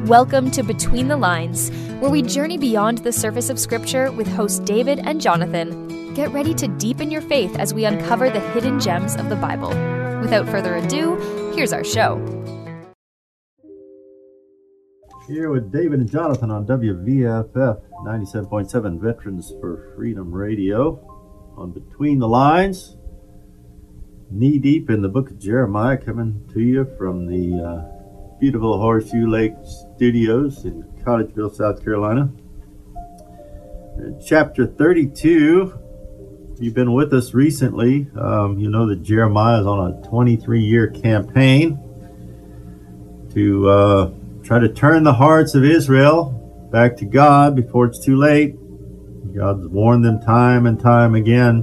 Welcome to Between the Lines, where we journey beyond the surface of Scripture with hosts David and Jonathan. Get ready to deepen your faith as we uncover the hidden gems of the Bible. Without further ado, here's our show. Here with David and Jonathan on WVFF 97.7 Veterans for Freedom Radio on Between the Lines. Knee deep in the book of Jeremiah, coming to you from the beautiful Horseshoe Lake Studios in Cottageville, South Carolina. Chapter 32. If you've been with us recently, you know that Jeremiah is on a 23-year campaign to try to turn the hearts of Israel back to God before it's too late. God's warned them time and time again.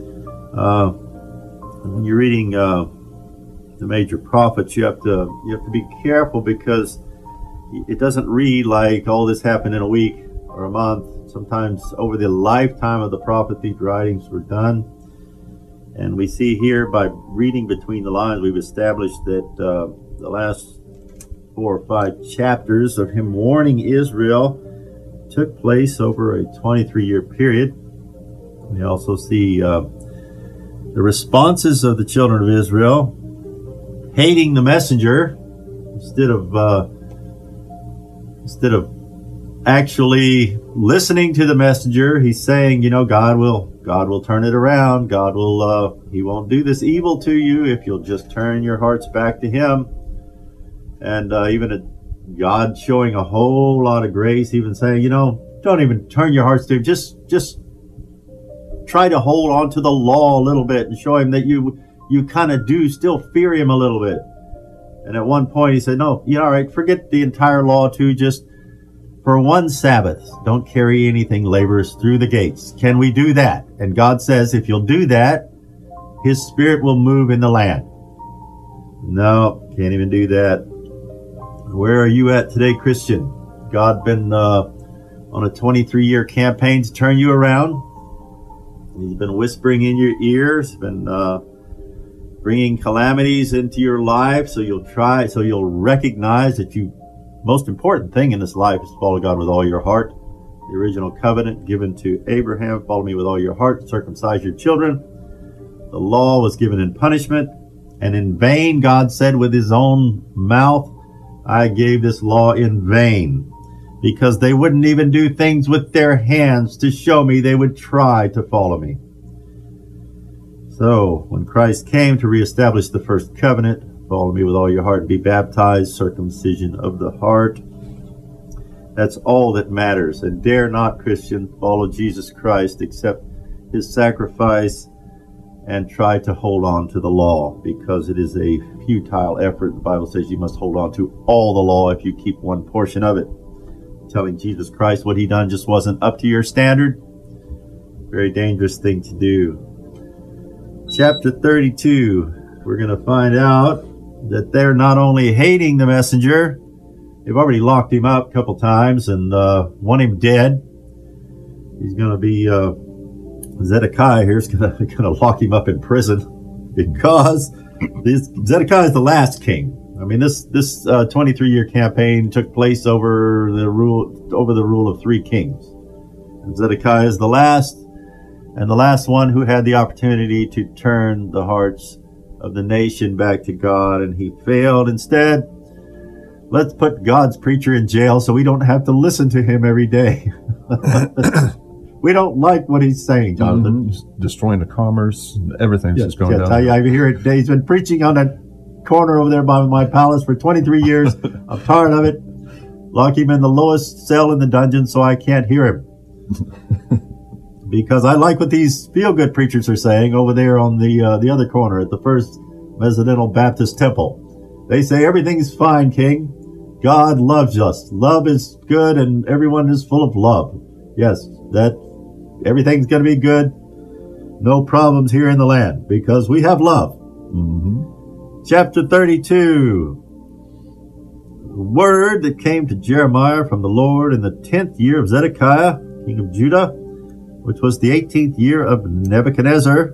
When you're reading the major prophets, you have to be careful, because it doesn't read like all this happened in a week or a month. Sometimes over the lifetime of the prophet, these writings were done. And we see here, by reading between the lines, we've established that the last 4 or 5 chapters of him warning Israel took place over a 23-year period. We also see the responses of the children of Israel, hating the messenger instead of actually listening to the messenger. He's saying, God will turn it around. He won't do this evil to you if you'll just turn your hearts back to him. And even God showing a whole lot of grace, even saying, don't even turn your hearts to him. Just try to hold on to the law a little bit and show him that you kind of do still fear him a little bit. And at one point he said, no, all right, forget the entire law too. Just for one Sabbath, don't carry anything laborious through the gates. Can we do that? And God says, if you'll do that, his spirit will move in the land. No, can't even do that. Where are you at today, Christian? God been on a 23-year campaign to turn you around. He's been whispering in your ears, been bringing calamities into your life, so you'll recognize that most important thing in this life is to follow God with all your heart. The original covenant given to Abraham, follow me with all your heart, circumcise your children. The law was given in punishment, and in vain, God said with his own mouth, I gave this law in vain, because they wouldn't even do things with their hands to show me they would try to follow me. So, when Christ came to reestablish the first covenant, follow me with all your heart and be baptized, circumcision of the heart. That's all that matters. And dare not, Christian, follow Jesus Christ, accept his sacrifice, and try to hold on to the law, because it is a futile effort. The Bible says you must hold on to all the law if you keep one portion of it. Telling Jesus Christ what he done just wasn't up to your standard. Very dangerous thing to do. Chapter 32, we're going to find out that they're not only hating the messenger, they've already locked him up a couple times and want him dead. He's going to be, Zedekiah here is going to lock him up in prison, because Zedekiah is the last king. I mean, this 23-year campaign took place over the rule of 3 kings. And Zedekiah is the last one who had the opportunity to turn the hearts of the nation back to God, and he failed. Instead, let's put God's preacher in jail so we don't have to listen to him every day. We don't like what he's saying, Jonathan. Mm-hmm. Destroying the commerce, everything's just going down. I hear it. He's been preaching on that corner over there by my palace for 23 years. I'm tired of it. Lock him in the lowest cell in the dungeon so I can't hear him. Because I like what these feel-good preachers are saying over there on the other corner at the First Mezzoninal Baptist Temple. They say everything's fine, King. God loves us. Love is good, and everyone is full of love. Yes, that everything's going to be good. No problems here in the land, because we have love. Mm-hmm. Chapter 32. The word that came to Jeremiah from the Lord in the 10th year of Zedekiah, king of Judah, which was the 18th year of Nebuchadnezzar.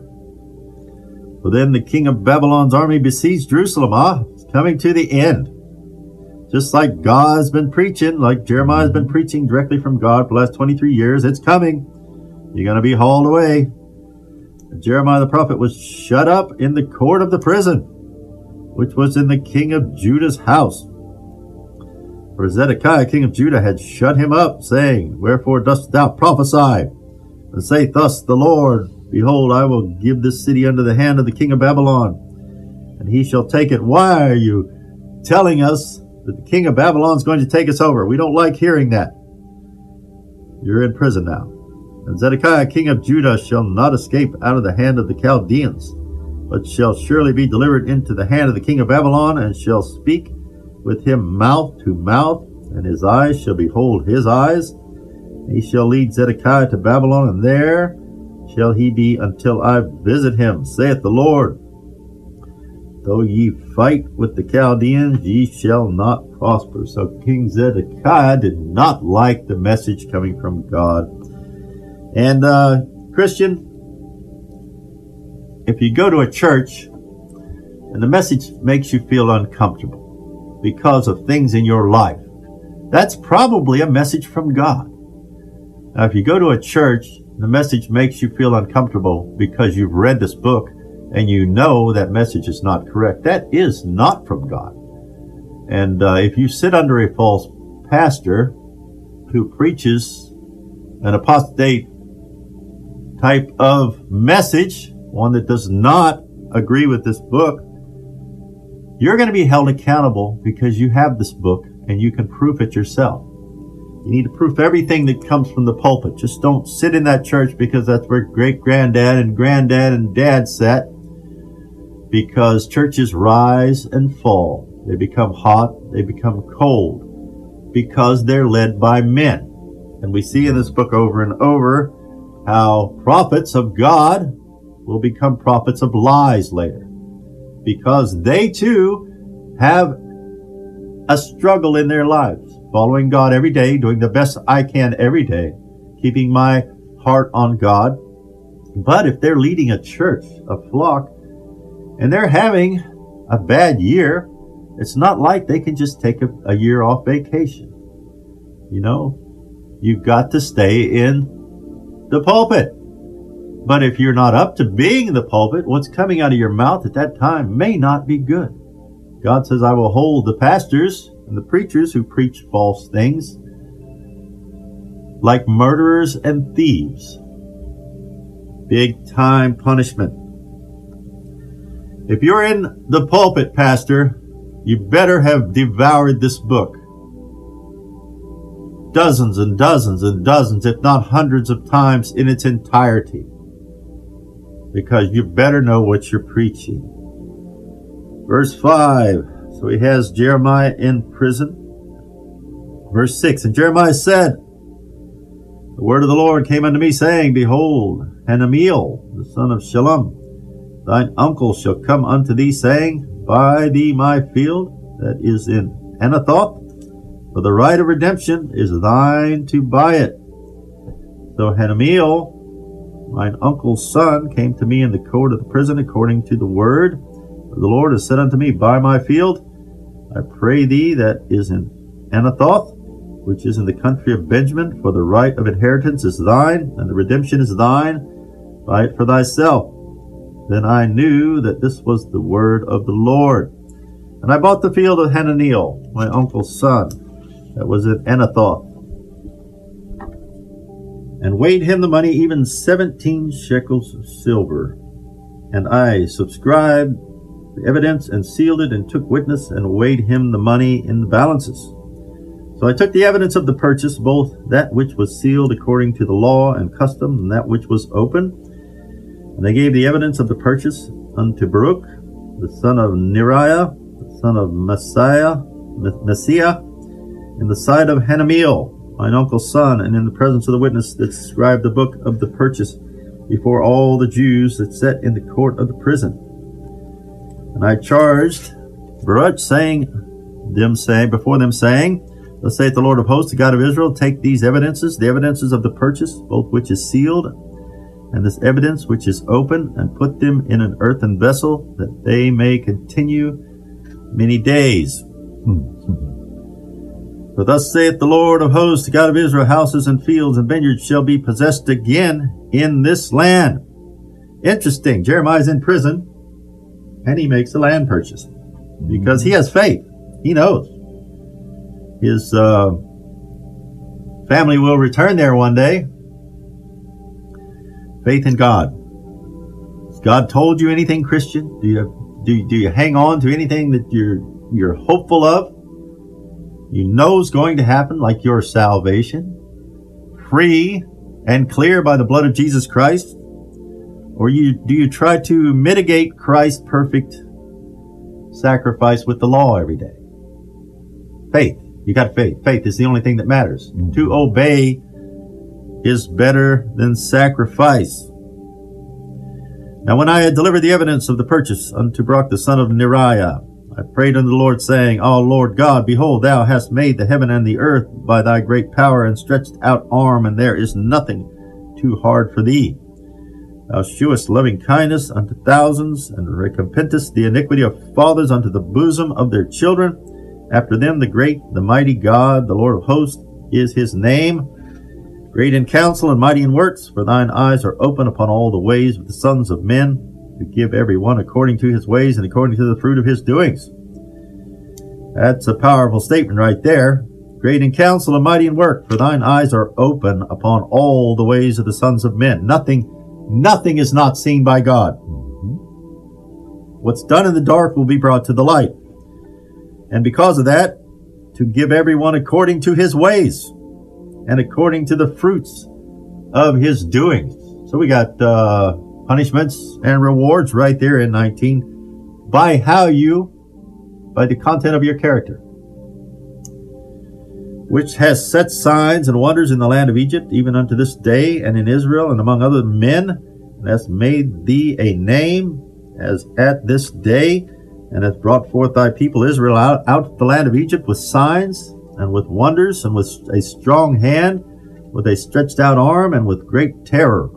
For then the king of Babylon's army besieged Jerusalem. It's coming to the end. Just like God's been preaching, like Jeremiah's been preaching directly from God for the last 23 years, it's coming. You're going to be hauled away. And Jeremiah the prophet was shut up in the court of the prison, which was in the king of Judah's house. For Zedekiah, king of Judah, had shut him up, saying, Wherefore dost thou prophesy, and say, Thus the Lord, Behold, I will give this city unto the hand of the king of Babylon, and he shall take it. Why are you telling us that the king of Babylon is going to take us over? We don't like hearing that. You're in prison now. And Zedekiah, king of Judah, shall not escape out of the hand of the Chaldeans, but shall surely be delivered into the hand of the king of Babylon, and shall speak with him mouth to mouth, and his eyes shall behold his eyes. He shall lead Zedekiah to Babylon, and there shall he be until I visit him, saith the Lord. Though ye fight with the Chaldeans, ye shall not prosper. So King Zedekiah did not like the message coming from God. And Christian, if you go to a church and the message makes you feel uncomfortable because of things in your life, that's probably a message from God. Now, if you go to a church, the message makes you feel uncomfortable because you've read this book and you know that message is not correct, that is not from God. And if you sit under a false pastor who preaches an apostate type of message, one that does not agree with this book, you're going to be held accountable because you have this book and you can proof it yourself. You need to proof everything that comes from the pulpit. Just don't sit in that church because that's where great-granddad and granddad and dad sat, because churches rise and fall. They become hot, they become cold, because they're led by men. And we see in this book over and over how prophets of God will become prophets of lies later, because they too have a struggle in their lives, following God every day, doing the best I can every day, keeping my heart on God. But if they're leading a church, a flock, and they're having a bad year, it's not like they can just take a year off vacation. You know, you've got to stay in the pulpit. But if you're not up to being in the pulpit, what's coming out of your mouth at that time may not be good. God says, I will hold the pastors and the preachers who preach false things like murderers and thieves. Big time punishment. If you're in the pulpit, pastor, you better have devoured this book. Dozens and dozens and dozens, if not hundreds of times in its entirety. Because you better know what you're preaching. Verse 5. So he has Jeremiah in prison. Verse 6. And Jeremiah said, The word of the Lord came unto me, saying, Behold, Hanameel, the son of Shallum, thine uncle shall come unto thee, saying, Buy thee my field that is in Anathoth, for the right of redemption is thine to buy it. So Hanameel, mine uncle's son, came to me in the court of the prison, according to the word of the Lord has said unto me, Buy my field, I pray thee, that is in Anathoth, which is in the country of Benjamin, for the right of inheritance is thine, and the redemption is thine. Buy it for thyself. Then I knew that this was the word of the Lord. And I bought the field of Hananiel, my uncle's son, that was at Anathoth, and weighed him the money, even 17 shekels of silver. And I subscribed the evidence, and sealed it, and took witness, and weighed him the money in the balances. So I took the evidence of the purchase, both that which was sealed according to the law and custom, and that which was open. And I gave the evidence of the purchase unto Baruch, the son of Neriah, the son of Messiah, in the sight of Hanameel, mine uncle's son, and in the presence of the witness that subscribed the book of the purchase, before all the Jews that sat in the court of the prison. And I charged Baruch, before them, saying, Thus saith the Lord of hosts, the God of Israel, take these evidences, the evidences of the purchase, both which is sealed, and this evidence which is open, and put them in an earthen vessel, that they may continue many days. For thus saith the Lord of hosts, the God of Israel, houses and fields and vineyards shall be possessed again in this land. Interesting. Jeremiah's in prison, and he makes a land purchase because he has faith. He knows his family will return there one day. Faith in God. Has God told you anything, Christian? Do you hang on to anything that you're hopeful of? You know is going to happen, like your salvation, free and clear by the blood of Jesus Christ? Or do you try to mitigate Christ's perfect sacrifice with the law every day? Faith. You got faith. Faith is the only thing that matters. Mm-hmm. To obey is better than sacrifice. Now when I had delivered the evidence of the purchase unto Baruch the son of Neriah, I prayed unto the Lord, saying, O Lord God, behold, thou hast made the heaven and the earth by thy great power and stretched out arm, and there is nothing too hard for thee. Thou shewest loving kindness unto thousands, and recompensest the iniquity of fathers unto the bosom of their children. After them the great, the mighty God, the Lord of hosts, is his name. Great in counsel and mighty in works, for thine eyes are open upon all the ways of the sons of men, to give every one according to his ways and according to the fruit of his doings. That's a powerful statement right there. Great in counsel and mighty in work, for thine eyes are open upon all the ways of the sons of men. Nothing is not seen by God. What's done in the dark will be brought to the light. And because of that, to give everyone according to his ways and according to the fruits of his doings. So we got punishments and rewards right there in 19 by the content of your character, which has set signs and wonders in the land of Egypt, even unto this day, and in Israel, and among other men, and has made thee a name, as at this day, and hath brought forth thy people Israel out of the land of Egypt with signs, and with wonders, and with a strong hand, with a stretched out arm, and with great terror.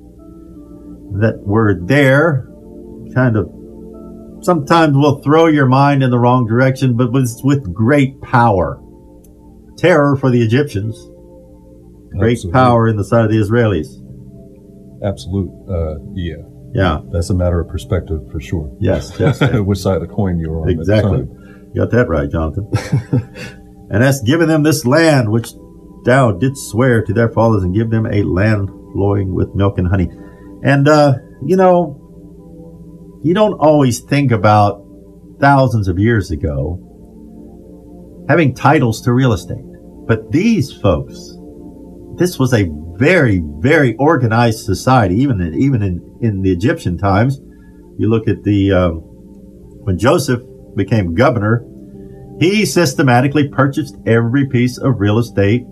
That word there kind of sometimes will throw your mind in the wrong direction, but it's with great power. Terror for the Egyptians. Great Absolute. Power in the sight of the Israelis. Absolute. Yeah. That's a matter of perspective for sure. Yes. Which side of the coin you're on. Exactly. You got that right, Jonathan. And hast given them this land which thou didst swear to their fathers, and give them a land flowing with milk and honey. And, you don't always think about thousands of years ago having titles to real estate. But these folks, this was a very, very organized society, even in the Egyptian times. You look at when Joseph became governor, he systematically purchased every piece of real estate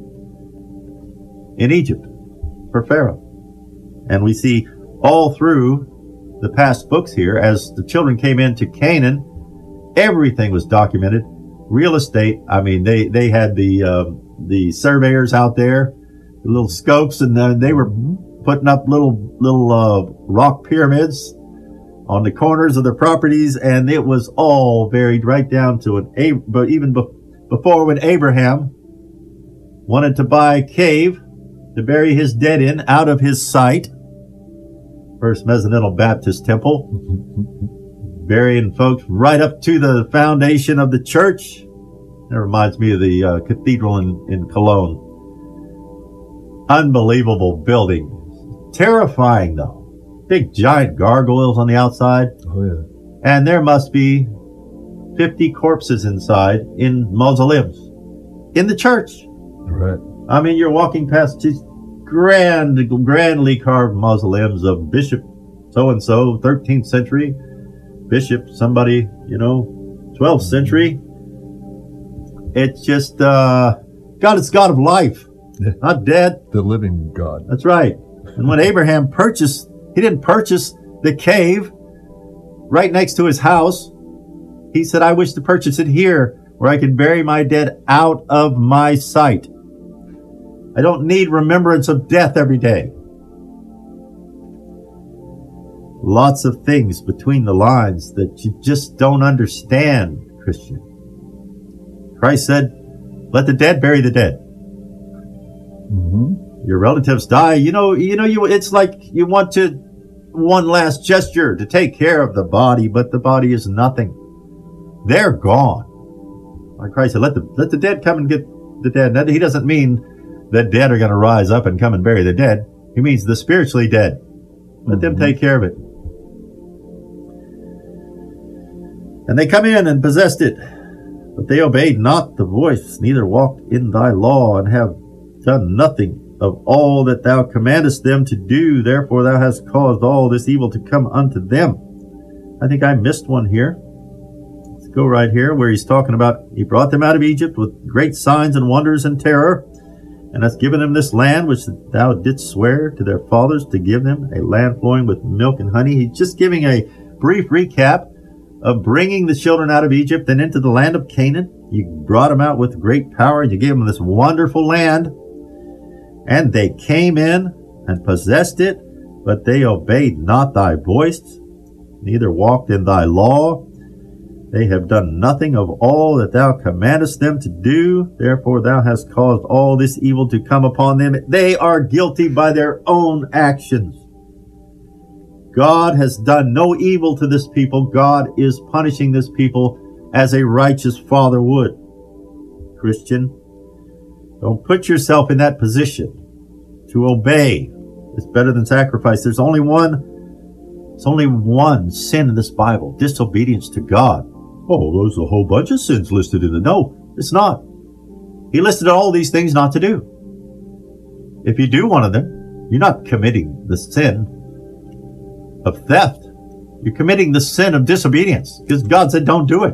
in Egypt for Pharaoh. And we see all through the past books here, as the children came into Canaan, everything was documented. Real estate, I mean, they had the surveyors out there, the little scopes, and they were putting up little rock pyramids on the corners of their properties, and it was all varied right down to but even before, when Abraham wanted to buy a cave to bury his dead in out of his sight, First Messianic Baptist Temple, burying folks right up to the foundation of the church. That reminds me of the cathedral in Cologne. Unbelievable building. Terrifying, though. Big giant gargoyles on the outside. Oh, yeah. And there must be 50 corpses inside in mausoleums in the church. Right. I mean, you're walking past these grandly carved mausoleums of Bishop so-and-so, 13th century, Bishop somebody, 12th century. It's just, God is God of life, not dead. The living God. That's right. And when Abraham purchased, he didn't purchase the cave right next to his house. He said, I wish to purchase it here where I can bury my dead out of my sight. I don't need remembrance of death every day. Lots of things between the lines that you just don't understand, Christian. Christ said, Let the dead bury the dead. Your relatives die. It's like you want to one last gesture to take care of the body, but the body is nothing. They're gone. Like Christ said, let the dead come and get the dead. Now, he doesn't mean the dead are going to rise up and come and bury the dead. He means the spiritually dead. Let them take care of it. And they come in and possessed it, but they obeyed not the voice, neither walked in thy law, and have done nothing of all that thou commandest them to do. Therefore thou hast caused all this evil to come unto them. I think I missed one here. Let's go right here where he's talking about he brought them out of Egypt with great signs and wonders and terror, and hast given them this land which thou didst swear to their fathers to give them, a land flowing with milk and honey. He's just giving a brief recap of bringing the children out of Egypt and into the land of Canaan. You brought them out with great power, and you gave them this wonderful land. And they came in and possessed it, but they obeyed not thy voice, neither walked in thy law. They have done nothing of all that thou commandest them to do. Therefore thou hast caused all this evil to come upon them. They are guilty by their own actions. God has done no evil to this people. God is punishing this people as a righteous father would. Christian, don't put yourself in that position. To obey is better than sacrifice. There's only one sin in this Bible: disobedience to God. Oh, there's a whole bunch of sins listed in it. No, it's not. He listed all these things not to do. If you do one of them, you're not committing the sin of theft. You're committing the sin of disobedience, because God said don't do it.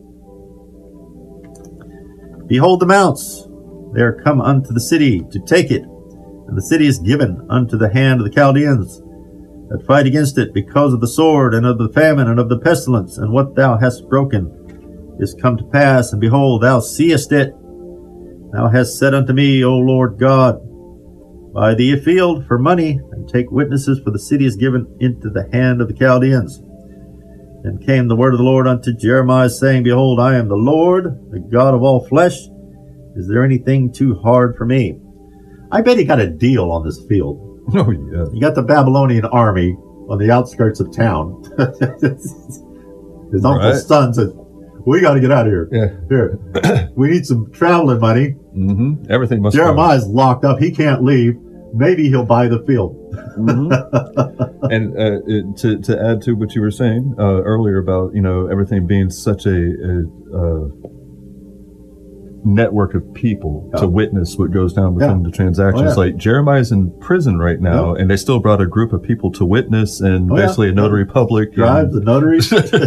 Behold the mounts, they are come unto the city to take it, and the city is given unto the hand of the Chaldeans that fight against it, because of the sword and of the famine and of the pestilence. And what thou hast broken is come to pass, and behold, thou seest it. Thou hast said unto me, O Lord God, buy thee a field for money, and take witnesses, for the city is given into the hand of the Chaldeans. Then came the word of the Lord unto Jeremiah, saying, Behold, I am the Lord, the God of all flesh. Is there anything too hard for me? I bet he got a deal on this field. Oh, yeah. You got the Babylonian army on the outskirts of town. His uncle's son said, we got to get out of here. Yeah. Here, we need some traveling money. Everything must Jeremiah's locked up. He can't leave. Maybe he'll buy the field. And to add to what you were saying earlier about, everything being such a network of people to witness what goes down within the transactions. Like Jeremiah's in prison right now, and they still brought a group of people to witness, and basically a notary public. Drives the notaries.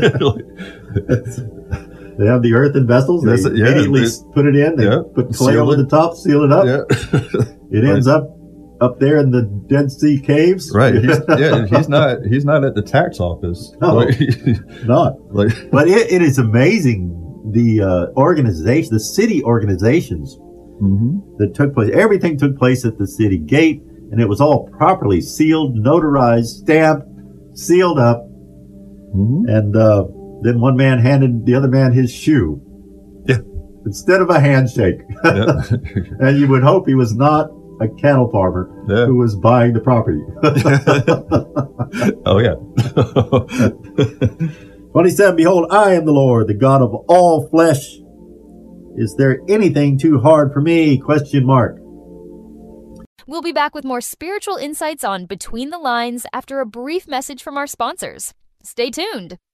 They have the earthen vessels. They immediately put it in. They put clay over the top, seal it up. It ends up there in the Dead Sea caves. Right. He's not at the tax office. No, not. But it is amazing. The organization, the city organizations that took place, everything took place at the city gate, and it was all properly sealed, notarized, stamped, sealed up. And then one man handed the other man his shoe instead of a handshake. And you would hope he was not a cattle farmer who was buying the property. Oh, yeah. 27, Behold, I am the Lord, the God of all flesh. Is there anything too hard for me? ? We'll be back with more spiritual insights on Between the Lines after a brief message from our sponsors. Stay tuned.